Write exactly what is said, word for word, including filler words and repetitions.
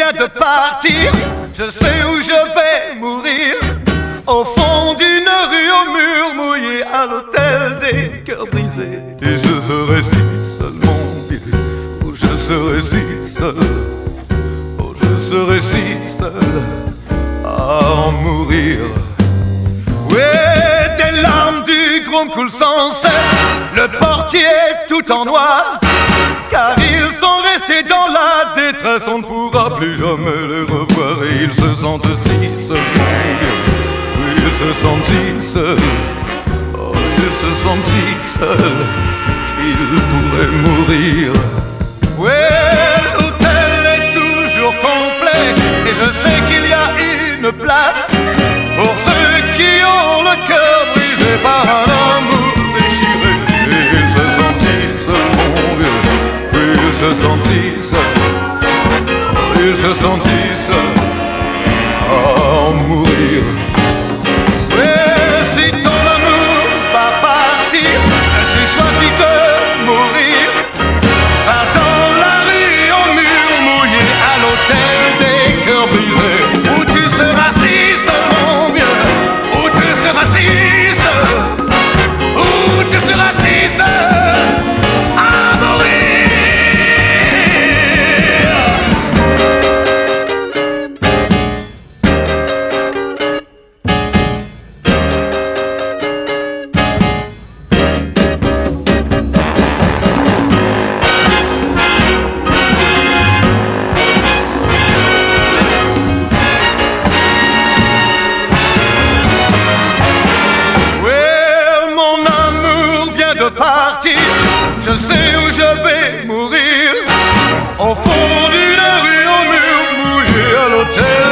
vient de partir. Je sais où je vais mourir. Au fond d'une rue au mur mouillé, à l'hôtel des cœurs brisés. Et je serai si seul, mon vieux. Oh, je serai si seul. Oh, je serai si seul à en mourir. Ouais, des larmes du groom coulent sans cesse. Le portier tout en noir, car ils sont restés dans la détresse. On ne pourra plus jamais les revoir. Et ils se sentent si seuls, mon vieux. Oui, ils se sentent si seuls. Oh, ils se sentent si seuls qu'ils pourraient mourir. Ouais, l'hôtel est toujours complet. Et je sais qu'il y a une place pour ceux qui ont le cœur brisé par un amour déchiré. Et ils se sentent si seuls, mon vieux. Oui, ils se sentent si seuls. Oh, ils se sentent si seuls à en mourir. Ouais, si ton amour va partir, tu choisis de mourir. Va dans la rue au mur mouillé, à l'hôtel des cœurs brisés, où tu seras si seul, mon vieux. Où tu seras si seul. Où tu seras si seul à mourir. Partir, je sais où je vais mourir. Au fond d'une rue au mur mouillé, à l'hôtel